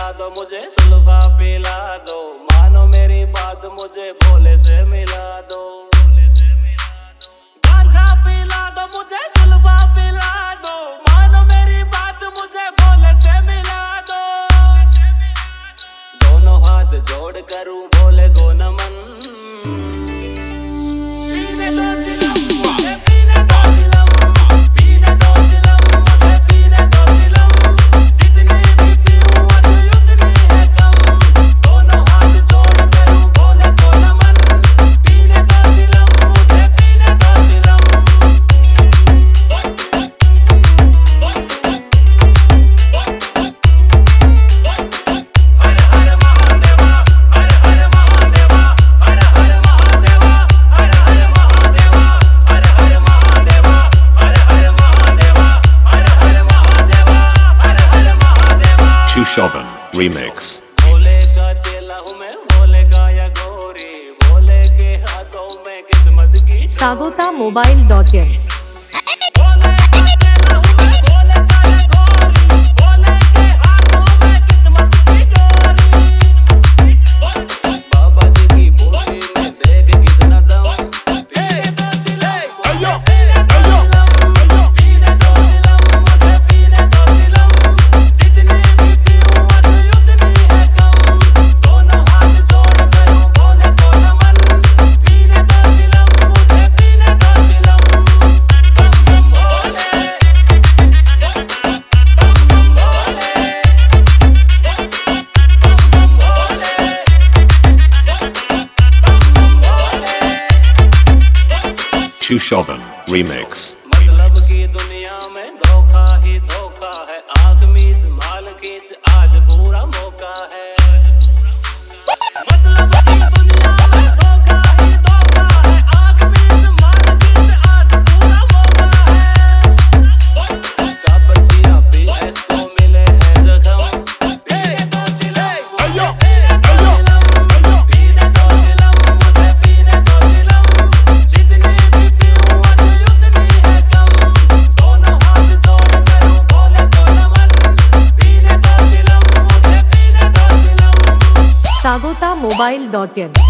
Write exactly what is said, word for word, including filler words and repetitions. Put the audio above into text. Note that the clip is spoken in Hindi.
दो मुझे, सुल्फा पिला दो, मानो मेरी बात मुझे भोले से मिला दो। गांजा पिला दो मुझे, सुल्फा पिला दो, मानो मेरी बात मुझे भोले से मिला दो। दोनों हाथ जोड़ करूं भोले को नमन, पीने दो चिलम मुझे, पीने दो चिलम, पीने दो चिलम मुझे, पीने दो चिलम, जितनी भी पीऊं आज उतनी है कम। दोनों हाथ जोड़ करूं भोले को नमन, पीने दो चिलम मुझे, पीने दो चिलम। हर हर महादेवा, हर हर महादेवा, हर हर महादेवा, हर हर महादेवा, हर हर महादेवा, हर हर महादेवा, हर हर महादेवा, हर हर महादेवा। Chushovan Remix. भोले का चेला हूँ मैं, भोले का या गोरी, भोले के हाथों में किस्मत की सागोता मोबाइल डॉट इन। भोले का चेला हूँ मैं, भोले का या गोरी, भोले के हाथों में किस्मत की डोरी। बाबा जी की बूटी में देख कितना दम, पीने दो चिलम मुझे, पीने दो चिलम, पीने दो चिलम मुझे, पीने दो चिलम, जितनी भी पीऊं आज उतनी है कम। दोनों हाथ जोड़ करूं भोले को नमन, पीने दो चिलम मुझे, पीने दो चिलम। बम बम भोले, बम बम भोले, बम बम भोले, बम बम भोले। Chushovan Remix. मतलब की दुनिया में धोखा ही धोखा है, आंख मीच माल खींच आज पूरा मौका है। मतलब की दुनिया में धोखा ही धोखा है, आंख मीच माल खींच आज पूरा मौका है। काबचिया भी इसको मिले हैं जख्म, पीने दो चिलम मुझे, पीने दो चिलम, पीने दो चिलम मुझे, पीने दो चिलम, जितनी भी पीऊं आज उतनी है कम। दोनों हाथ जोड़ करूं भोले को नमन, पीने दो चिलम मुझे, पीने दो चिलम। सागोता मोबाइल डॉट इन।